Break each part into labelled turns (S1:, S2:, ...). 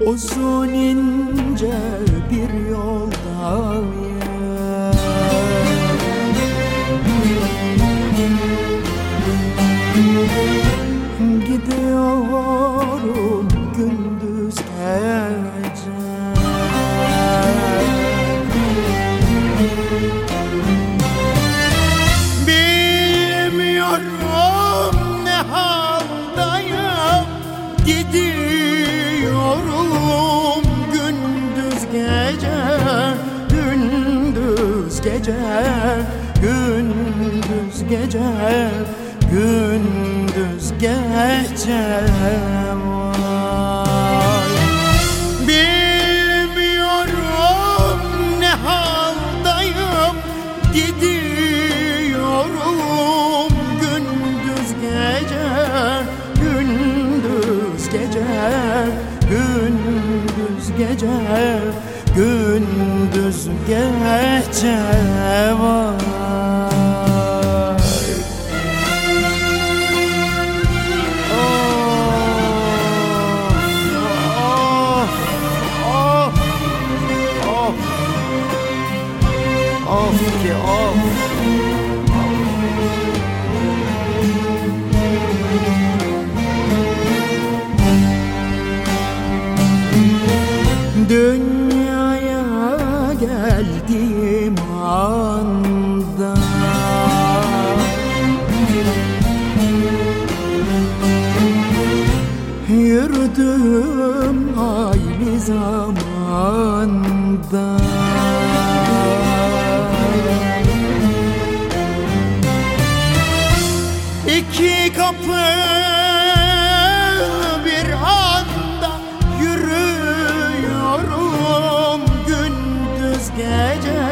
S1: Uzun ince bir yoldayım, gidiyorum gündüz gece. Bilmiyorum ne haldayım, gidiyorum gündüz gece, gündüz gece, gündüz gece, gündüz gece. Vay. Bilmiyorum ne haldayım, gidiyorum gündüz gece, gündüz gece, gündüz gece, gündüz gece. Vay. Of ki of. Dünyaya geldiğim anda yürüdüm aynı zamanda. İki kapı bir anda yürüyorum gündüz gece,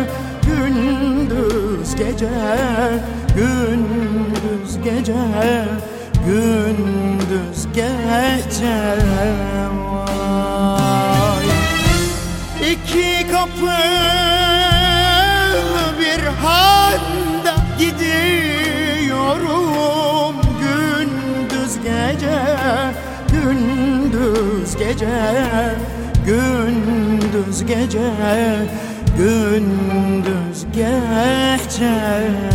S1: gündüz gece, gündüz gece, gündüz gece. Vay. İki kapı bir anda gidiyorum gündüz gece, gündüz gece, gündüz gece, gündüz gece.